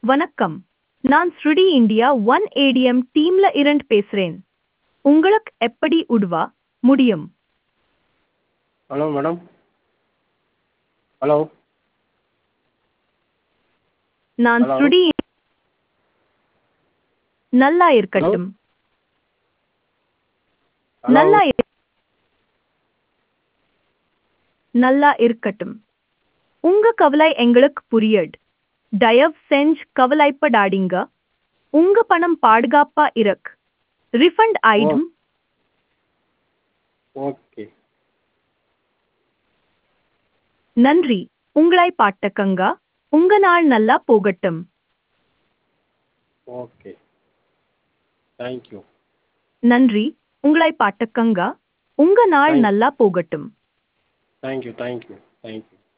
வணக்கம். நான் ஸ்ருடி India one ATM டீம்ல இருந்து பேசுறேன். உங்களுக்கு எப்படி உதவ முடியும்? Hello madam. ஹலோ. நான் ஹலோ. ஸ்ருடி. நல்லா ஹலோ. இருக்கட்டும். ஹலோ. நல்லா நல்லா இருக்கட்டும். உங்க கவலை எங்களுக்கு புரியுது. தயவு செஞ்சு கவலைப்படாதீங்க. உங்க பணம் பாதுகாப்பா இருக்கு. ரிஃபண்ட் ஓ ஆயிடும். ஓகே. நன்றி. உங்களை பாட்டுக்கங்க. உங்க நாள் நல்லா போகட்டும். ஓகே. தேங்க்யூ. நன்றி. உங்களை பாட்டுக்கங்க. உங்க நாள் நல்லா போகட்டும். தேங்க்யூ. தேங்க்யூ. தேங்க்யூ.